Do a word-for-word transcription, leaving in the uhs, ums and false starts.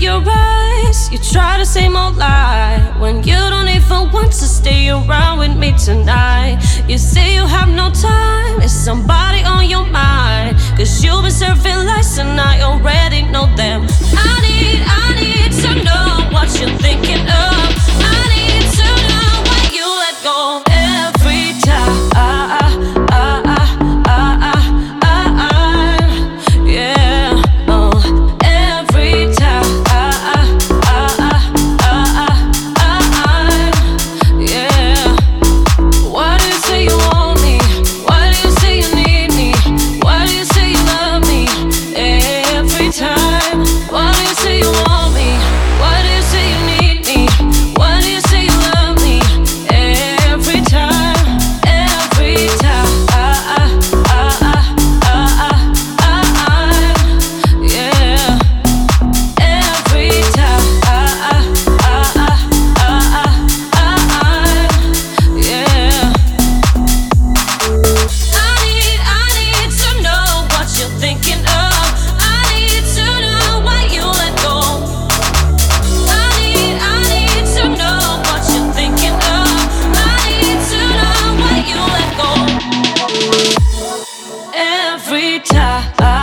your eyes, you try the same old lie when you don't even want to stay around with me tonight. You say you have no time, is somebody on your mind? Cause you've been serving lies and I already know them. I need, I need to know what you're thinking of. I need to know why you let go every time. Every time